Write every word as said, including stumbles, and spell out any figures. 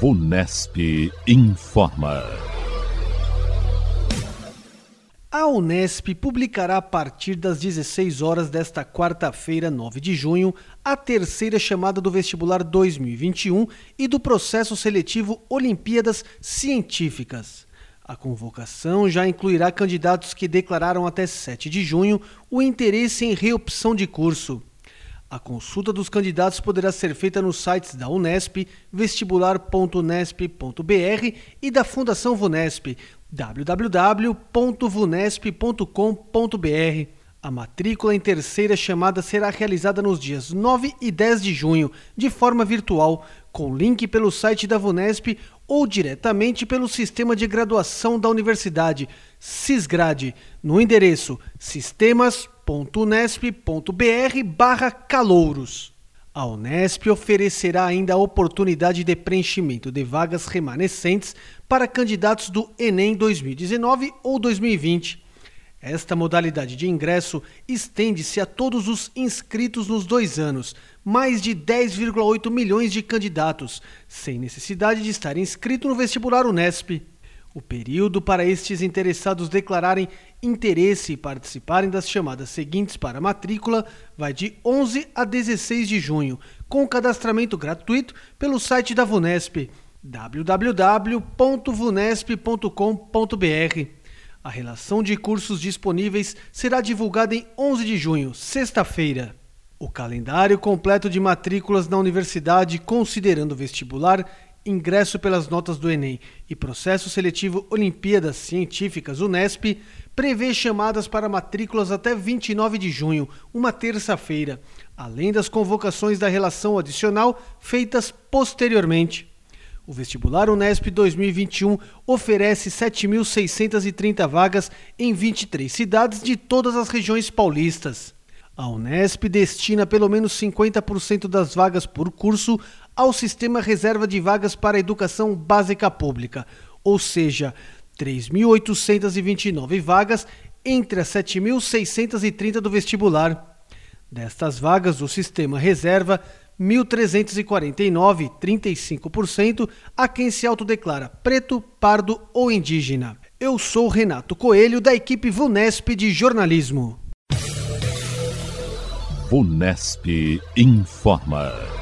VUNESP informa. A Unesp publicará a partir das dezesseis horas desta quarta-feira, nove de junho, a terceira chamada do vestibular dois mil e vinte e um e do processo seletivo Olimpíadas Científicas. A convocação já incluirá candidatos que declararam até sete de junho o interesse em reopção de curso. A consulta dos candidatos poderá ser feita nos sites da Unesp, vestibular ponto unesp ponto br e da Fundação VUNESP, w w w ponto vunesp ponto com ponto br. A matrícula em terceira chamada será realizada nos dias nove e dez de junho, de forma virtual, com link pelo site da VUNESP ou diretamente pelo Sistema de Graduação da Universidade, SISGRADE, no endereço sistemas ponto unesp ponto br barra calouros. A Unesp oferecerá ainda a oportunidade de preenchimento de vagas remanescentes para candidatos do Enem dois mil e dezenove ou dois mil e vinte. Esta modalidade de ingresso estende-se a todos os inscritos nos dois anos, mais de dez vírgula oito milhões de candidatos, sem necessidade de estar inscrito no vestibular Unesp. O período para estes interessados declararem interesse e participarem das chamadas seguintes para a matrícula vai de onze a dezesseis de junho, com cadastramento gratuito pelo site da VUNESP, w w w ponto vunesp ponto com ponto br. A relação de cursos disponíveis será divulgada em onze de junho, sexta-feira. O calendário completo de matrículas na universidade, considerando vestibular, ingresso pelas notas do Enem e processo seletivo Olimpíadas Científicas Unesp, prevê chamadas para matrículas até vinte e nove de junho, uma terça-feira, além das convocações da relação adicional feitas posteriormente. O vestibular Unesp dois mil e vinte e um oferece sete mil seiscentas e trinta vagas em vinte e três cidades de todas as regiões paulistas. A Unesp destina pelo menos cinquenta por cento das vagas por curso ao Sistema Reserva de Vagas para a Educação Básica Pública, ou seja, três mil oitocentas e vinte e nove vagas entre as sete mil seiscentas e trinta do vestibular. Destas vagas, o Sistema reserva mil trezentas e quarenta e nove, trinta e cinco por cento, a quem se autodeclara preto, pardo ou indígena. Eu sou Renato Coelho, da equipe VUNESP de jornalismo. VUNESP informa.